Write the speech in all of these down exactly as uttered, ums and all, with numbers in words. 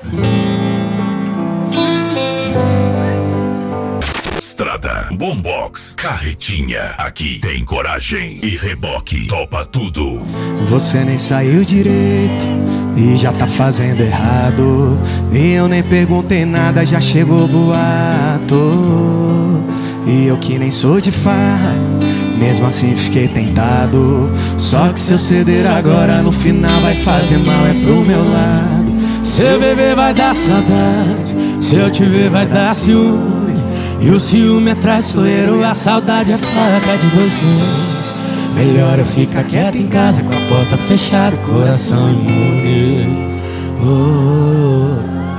Estrada, Boombox, Carretinha. Aqui tem coragem e reboque, topa tudo. Você nem saiu direito e já tá fazendo errado. E eu nem perguntei nada, já chegou boato. E eu que nem sou de farra, mesmo assim fiquei tentado. Só que se eu ceder agora, no final vai fazer mal, é pro meu lado. Se eu beber vai dar saudade, se eu te ver vai dar ciúme. E o ciúme é traiçoeiro, a saudade é faca de dois gumes. Melhor eu ficar quieto em casa, com a porta fechada, coração imune. Oh.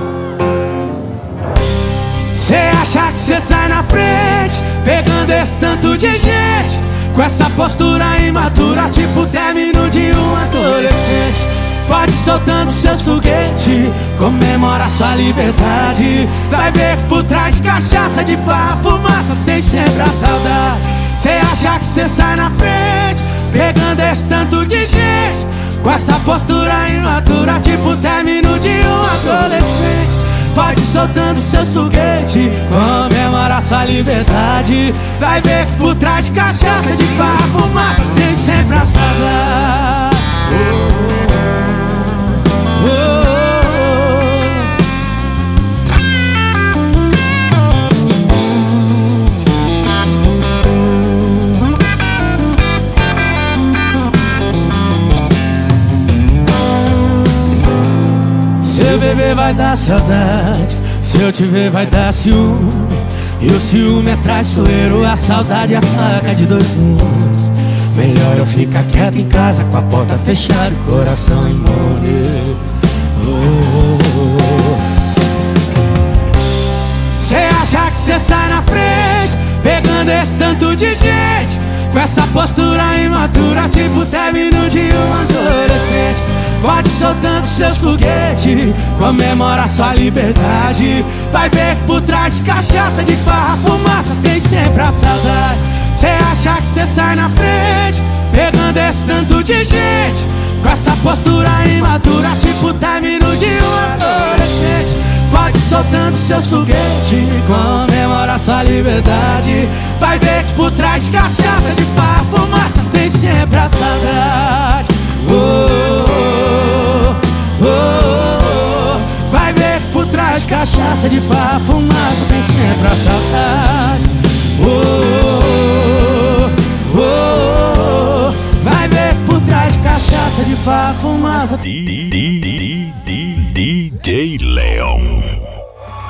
Cê acha que cê sai na frente, pegando esse tanto de gente, com essa postura imatura, tipo término de um adolescente. Pode soltando seus foguetes, comemora sua liberdade. Vai ver que por trás de cachaça, de farra, fumaça, tem sempre a saudade. Cê acha que cê sai na frente, pegando esse tanto de gente, com essa postura imatura, tipo término de um adolescente. Pode soltando seus foguetes, comemora sua liberdade. Vai ver que por trás de cachaça, de farra, fumaça, tem sempre a saudade. Oh, oh, oh. Se eu beber vai dar saudade, se eu te ver vai dar ciúme. E o ciúme é traiçoeiro, a saudade é a faca de dois gumes. Melhor eu ficar quieto em casa, com a porta fechada, coração imune. Oh. Cê acha que cê sai na frente, pegando esse tanto de gente, com essa postura imatura, tipo término de um adolescente. Pode soltando seus foguetes, comemora sua liberdade. Vai ver que por trás de cachaça, de farra, fumaça, tem sempre a saudade. Cê acha que cê sai na frente, pegando esse tanto de gente, com essa postura imatura, tipo término de um adolescente. Pode soltando seus foguetes, comemora sua liberdade. Vai ver que por trás de cachaça, de farra, fumaça, tem sempre a saudade. Oh, oh, oh, oh. Vai ver que por trás de cachaça, de farra, fumaça, tem sempre a saudade. Oh, oh, oh, oh. Vai ver que por trás de cachaça, de farra, fumaça. D J Leon.